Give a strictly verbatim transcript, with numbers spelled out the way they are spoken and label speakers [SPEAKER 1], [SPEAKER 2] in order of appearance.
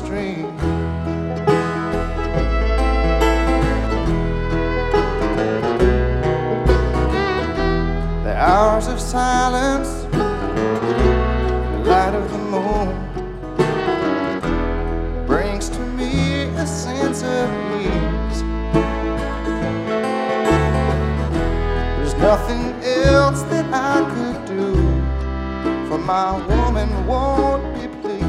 [SPEAKER 1] stream. The hours of silence, the light of the moon, brings to me a sense of ease. There's nothing else that I could do, for my woman won't be pleased.